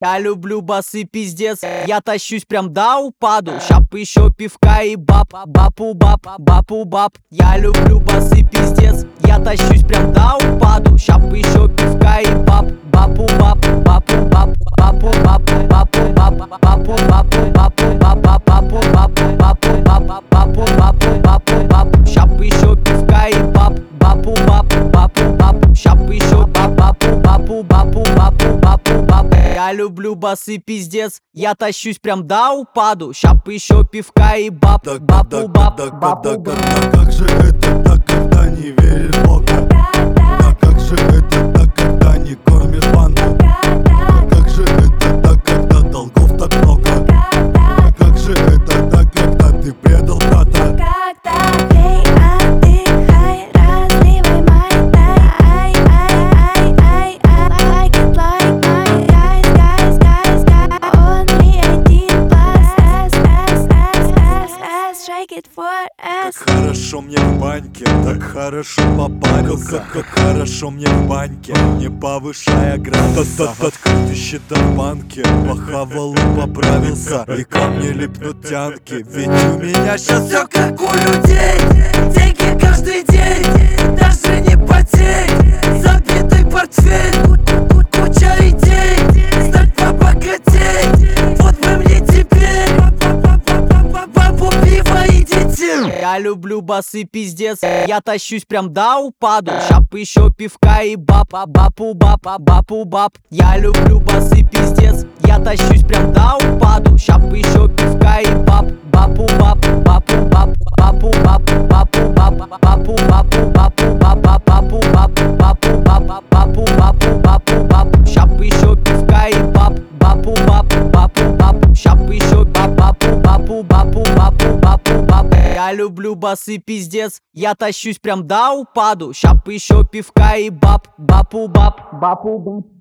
Я люблю басы пиздец, я тащусь прям до упаду. Щап еще пивка и баб, бапу баб, бапу баб. Я люблю басы пиздец, я тащусь прям до упаду. Щап еще пивка и баб, бапу баб, бапу баб, бапу баб, бапу баб, бапу бапу, бапу баб, бапу баб, бапу баб, бапу бапу, бапу баб. Щап еще пивка и баб, бапу баб, бапу баб. Щап еще баб, бапу бапу, бапу бапу, бапу баб. Я люблю басы пиздец, я тащусь прям до упаду. Щап еще пивка и баб, бапу баб, бапу баб. Как же это так, когда не веришь в Бога? Да как же это так, когда не кормишь банду? Да как же это так, когда долгов так много? Да как же это так, когда ты предал брата? Эй, отдыхай, разливай май тай. I like it like my guys. Only 18 plus. S, shake it for S. Как хорошо мне в баньке, так хорошо попарился. Как хорошо мне в баньке, не повышая градуса. Открытый счета в банке, похавал и поправился. И ко мне липнут тянки, ведь у меня сейчас Все как у людей, деньги каждый день, даже не потеть. Забитый портфель, куча идей, стать побогатеть. Вот бы мне теперь бабу, пиво и детей. Я люблю басы пиздец, я тащусь прям до упаду. Щап еще пивка и баб, бапу баб, бапу баб. Я люблю басы пиздец, я тащусь прям до упаду. Щап еще пивка и баб, бапу баб, бапу баб, бапу баб, бапу баб, бапу бапу, бапу баб, бапу баб, бапу баб, бапу бапу, бапу баб. Щап еще пивка и баб, бапу баб, бапу баб. Щап еще баб, бапу бапу, бапу бапу, бапу баб. Я люблю басы пиздец, я тащусь прям до упаду. Щап еще пивка и баб, бапу баб, бапу баб.